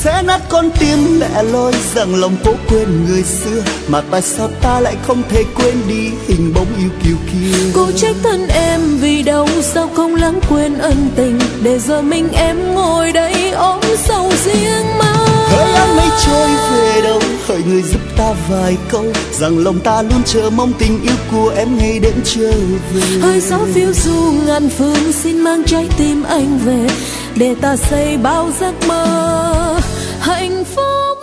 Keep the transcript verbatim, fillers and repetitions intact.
xé nát con tim lẻ loi rằng lòng cố quên người xưa, mà tại sao ta lại không thể quên đi hình bóng yêu kiều kia. Cô trách thân em vì đâu sao không lãng quên ân tình, để giờ mình em ngồi đây ôm sầu riêng mà. Hỡi áng mây trôi về đâu, hỡi người giúp ta vài câu, rằng lòng ta luôn chờ mong tình yêu của em ngày đêm trở về. Hơi gió phiêu du ngàn phương xin mang trái tim anh về, để ta xây bao giấc mơ hạnh phúc.